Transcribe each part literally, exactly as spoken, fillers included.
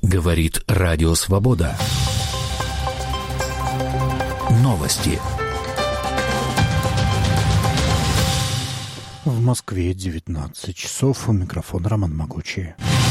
Говорит Радио Свобода. Новости. В Москве девятнадцать часов. У микрофона Роман Могучий.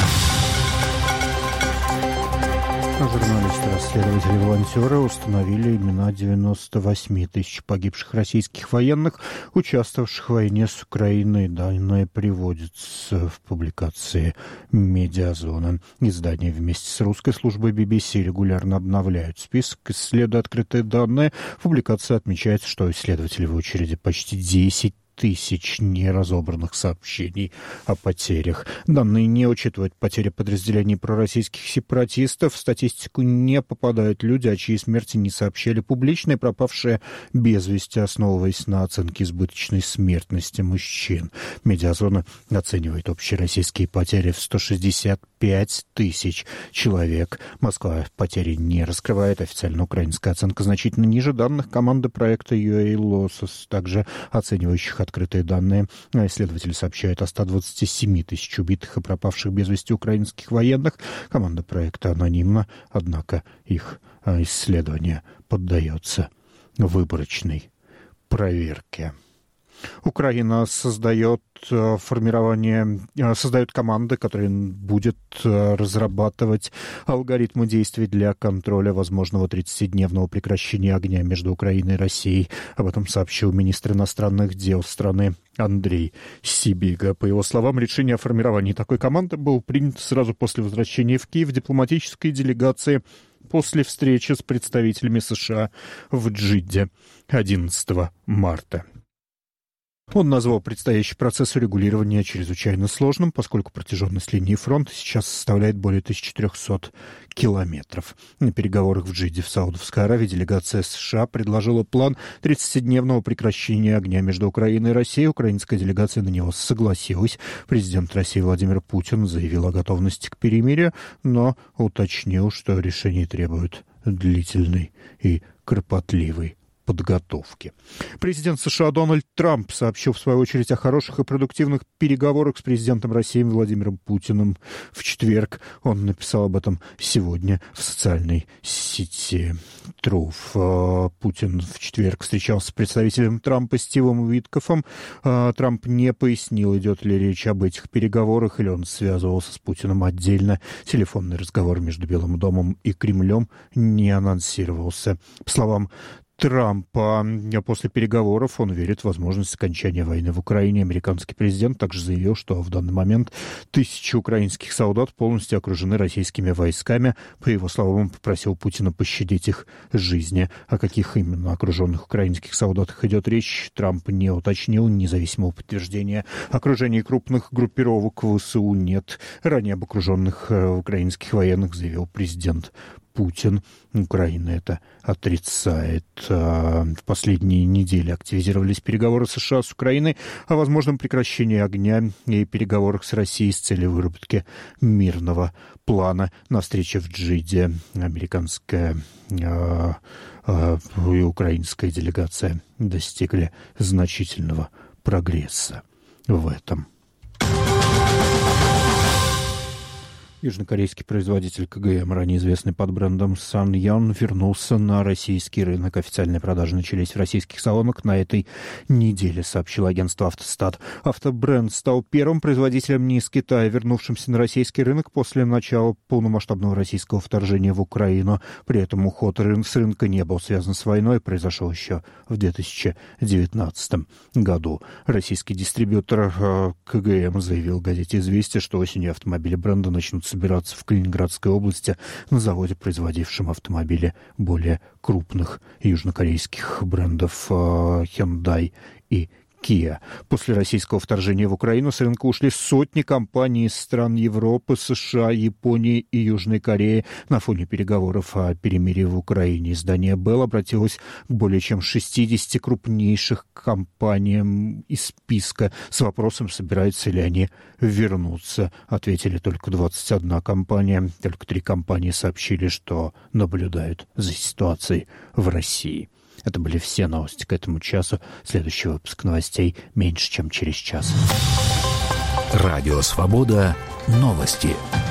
Журналисты, расследователи, волонтеры установили имена девяноста восьми тысяч погибших российских военных, участвовавших в войне с Украиной. Данные приводятся в публикации «Медиазона». Издание вместе с русской службой би би си регулярно обновляют список, исследуя открытые данные. В публикации отмечается, что исследователи в очереди почти десять тысяч неразобранных сообщений о потерях. Данные не учитывают потери подразделений пророссийских сепаратистов. В статистику не попадают люди, о чьей смерти не сообщали публично, и пропавшие без вести, основываясь на оценке избыточной смертности мужчин. Медиазона оценивает общие российские потери в сто шестьдесят пять тысяч человек. Москва потери не раскрывает. Официально украинская оценка значительно ниже данных команды проекта ю эй Losses, также оценивающих открытые данные. Исследователи сообщают о ста двадцати семи тысяч убитых и пропавших без вести украинских военных. Команда проекта анонимна, однако их исследование поддается выборочной проверке. Украина создает формирование, создает команды, которые будет разрабатывать алгоритмы действий для контроля возможного тридцатидневного прекращения огня между Украиной и Россией. Об этом сообщил министр иностранных дел страны Андрей Сибига. По его словам, решение о формировании такой команды было принято сразу после возвращения в Киев дипломатической делегации после встречи с представителями США в Джидде одиннадцатого марта. Он назвал предстоящий процесс урегулирования чрезвычайно сложным, поскольку протяженность линии фронта сейчас составляет более тысячи трехсот километров. На переговорах в Джидде в Саудовской Аравии делегация США предложила план тридцатидневного прекращения огня между Украиной и Россией. Украинская делегация на него согласилась. Президент России Владимир Путин заявил о готовности к перемирию, но уточнил, что решение требует длительной и кропотливой подготовки. Президент США Дональд Трамп сообщил в свою очередь о хороших и продуктивных переговорах с президентом России Владимиром Путиным в четверг. Он написал об этом сегодня в социальной сети Truth. Путин в четверг встречался с представителем Трампа Стивом Уиткофом. Трамп не пояснил, идет ли речь об этих переговорах или он связывался с Путиным отдельно. Телефонный разговор между Белым домом и Кремлем не анонсировался. По словам Трампа, после переговоров он верит в возможность окончания войны в Украине. Американский президент также заявил, что в данный момент тысячи украинских солдат полностью окружены российскими войсками. По его словам, он попросил Путина пощадить их жизни. О каких именно окруженных украинских солдатах идет речь, Трамп не уточнил. Независимого подтверждения окружения крупных группировок в ВСУ нет. Ранее об окруженных украинских военных заявил президент Путин. Украина это отрицает. В последние недели активизировались переговоры США с Украиной о возможном прекращении огня и переговорах с Россией с целью выработки мирного плана. На встрече в Джидде американская и украинская делегация достигли значительного прогресса в этом. Южнокорейский производитель ка гэ эм, ранее известный под брендом Sanyeon, вернулся на российский рынок. Официальные продажи начались в российских салонах на этой неделе, сообщило агентство «Автостат». Автобренд стал первым производителем не из Китая, вернувшимся на российский рынок после начала полномасштабного российского вторжения в Украину. При этом уход с рынка не был связан с войной, произошел еще в две тысячи девятнадцатом году. Российский дистрибьютор ка гэ эм заявил газете «Известия», что осенью автомобили бренда начнут собираться в Калининградской области на заводе, производившем автомобили более крупных южнокорейских брендов Hyundai и Kia. После российского вторжения в Украину с рынка ушли сотни компаний из стран Европы, США, Японии и Южной Кореи. На фоне переговоров о перемирии в Украине издание Белл обратилось к более чем шестидесяти крупнейших компаниям из списка с вопросом, собираются ли они вернуться. Ответили только двадцать одна компания. Только три компании сообщили, что наблюдают за ситуацией в России. Это были все новости к этому часу. Следующий выпуск новостей меньше, чем через час. Радио «Свобода». Новости.